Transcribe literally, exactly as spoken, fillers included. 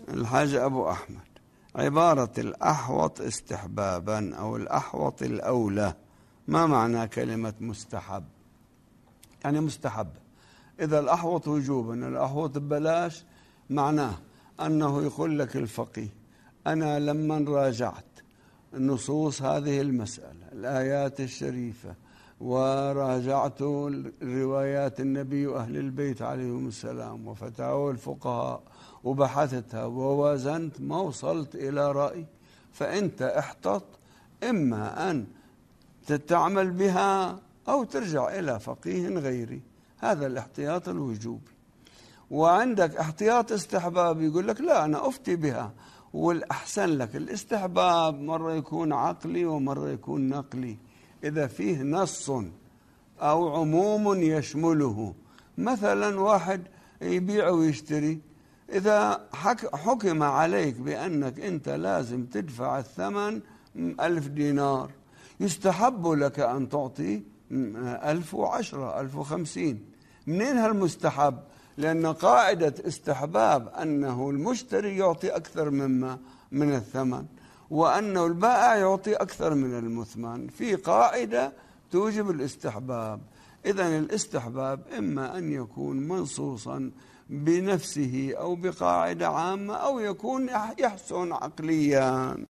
الحاج أبو أحمد، عبارة الأحوط استحبابا أو الأحوط الأولى، ما معنى كلمة مستحب؟ يعني مستحب. إذا الأحوط وجوبا الأحوط ببلاش، معناه أنه يقول لك الفقيه أنا لما راجعت نصوص هذه المسألة الآيات الشريفة وراجعت روايات النبي وأهل البيت عليهم السلام وفتاوى الفقهاء وبحثتها ووازنت، ما وصلت إلى رأي، فأنت احتط، إما أن تعمل بها أو ترجع إلى فقيه غيري. هذا الاحتياط الوجوبي. وعندك احتياط استحباب، يقول لك لا أنا أفتي بها، والأحسن لك الاستحباب مرة يكون عقلي ومرة يكون نقلي. إذا فيه نص أو عموم يشمله، مثلا واحد يبيع ويشتري، إذا حكم عليك بأنك أنت لازم تدفع الثمن ألف دينار، يستحب لك أن تعطي ألف وعشرة ألف وخمسين. منين هالمستحب؟ لأن قاعدة استحباب أنه المشتري يعطي أكثر مما من الثمن، وأنه البائع يعطي أكثر من المثمن. في قاعدة توجب الاستحباب. إذن الاستحباب إما أن يكون منصوصا بنفسه أو بقاعدة عامة، أو يكون يحسن عقليا.